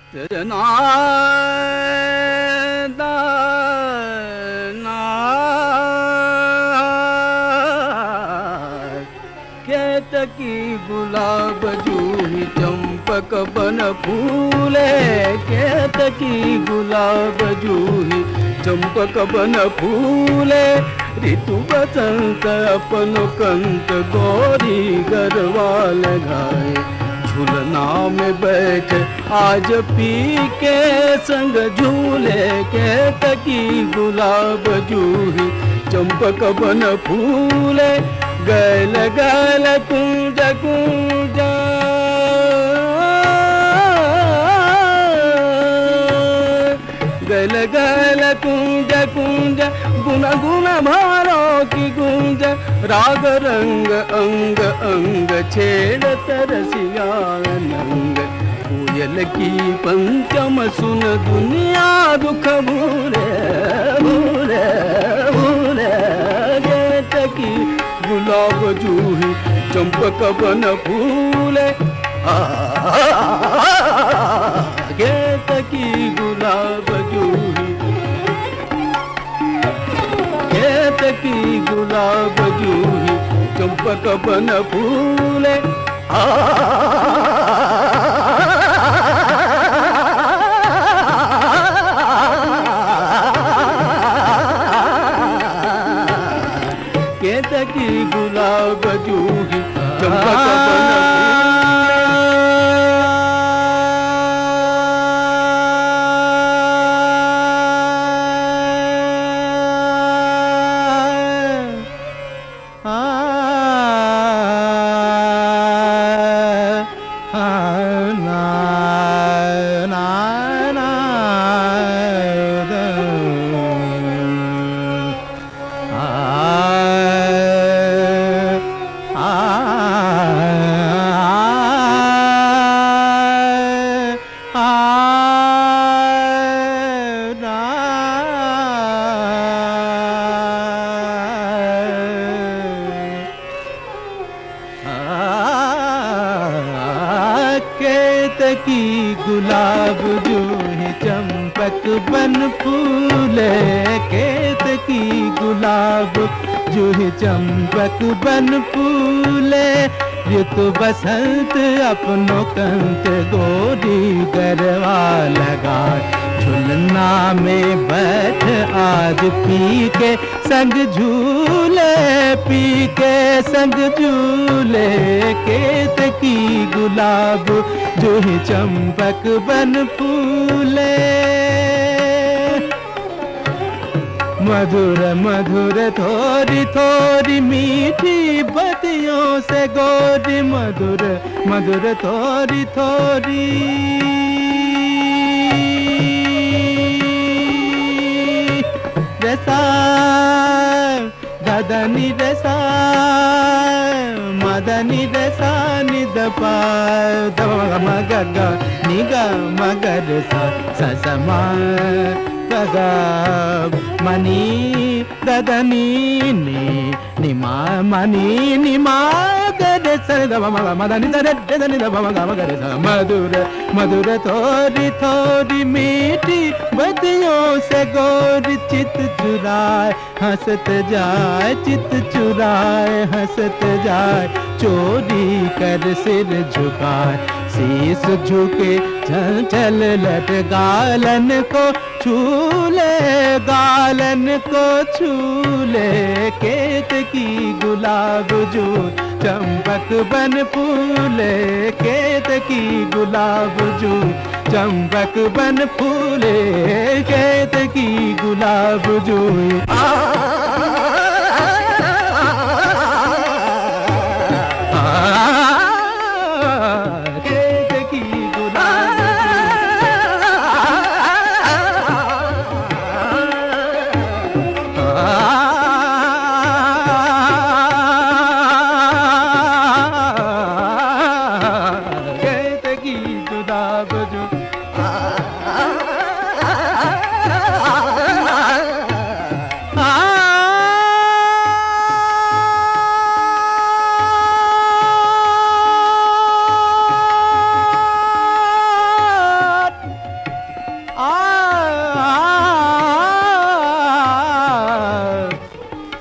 तेरे ना दा ना केतकी गुलाब जूही चंपक बन फूले केतकी गुलाब जूही चंपक बन फूले ऋतु बसंत अपन कंत गोरी गरबा लगाए झूलना में बैठ आज पी के संग झूले केतकी गुलाब जूही चंपक बन फूले गैल गैल कुंज कुंज गैल गैल कुंज कुंज गुन गुन भारो की गुंज राग रंग अंग अंग छेड़ तरसिया नंग कोयल की पंचम सुन दुनिया दुख भूले भूले भूले केतकी गुलाब जूही चंपक बन फूले केतकी गुलाब जूही केतकी गुलाब जूही चंपक बन फूले केतकी गुलाब जूही चंपक बन केतकी गुलाब जूही चंपक बन फूले केतकी गुलाब जूही चंपक बन फूले ऋतु बसंत अपनो कंत गोरी गरबा लगाए झुलना में बैठ आज पी के संग झूले पी के संग झूले केतकी गुलाब जूही चंपक बन फूले मधुर मधुर थोड़ी थोड़ी मीठी बतियों से गोरी मधुर मधुर थोड़ी थोड़ी रसा ददनी रसा मदनी रसा निदपा मग निग मगर सा समा गगा मनी ददनी निमा मनी निमा गरे स मदनी ददनी मगर सा मधुर मधुर थोड़ी थोड़ी मीठी बदियों से गोरी चित चुराए हंसत जाए चित चुराए हंसत जाए चोरी कर सिर झुकाए शीस झुके चल चल लट गालन को छूले गालन को छूले केतकी गुलाब जो चंपक बन फूले केतकी गुलाब जो चंपक बन फूले केतकी गुलाब जो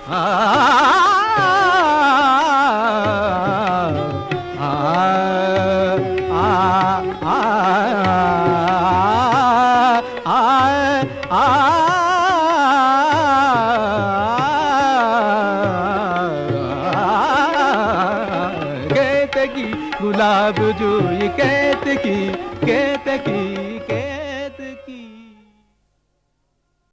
आ आ आ केतकी गुलाब जुई केतकी केतकी